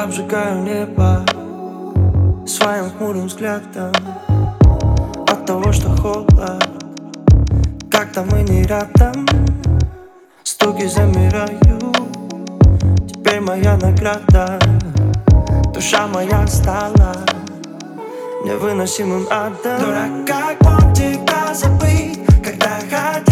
Обжигаю небо своим хмурым взглядом от того, что холод, когда мы не рядом. Стуки замирают, теперь моя награда. Душа моя стала невыносимым адом. Дурак, как мог тебя забыть, когда хотел